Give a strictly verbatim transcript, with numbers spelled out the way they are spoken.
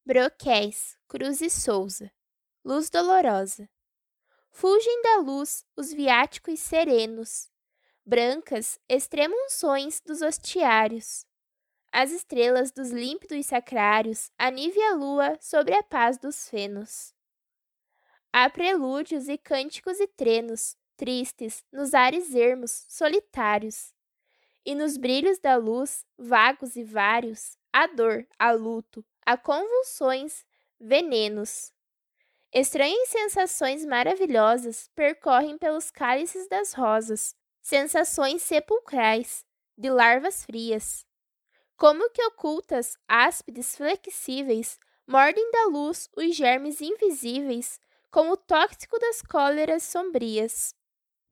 Broquéis, Cruz e Souza, luz dolorosa. Fulgem da luz os viáticos serenos, brancas extrema-unções dos hostiários. As estrelas dos límpidos sacrários anive a lua sobre a paz dos fenos. Há prelúdios e cânticos e trenos, tristes, nos ares ermos, solitários. E nos brilhos da luz, vagos e vários, há dor, há luto, há convulsões, venenos. Estranhas sensações maravilhosas percorrem pelos cálices das rosas, sensações sepulcrais, de larvas frias. Como que ocultas, áspides flexíveis, mordem da luz os germes invisíveis, como o tóxico das cóleras sombrias.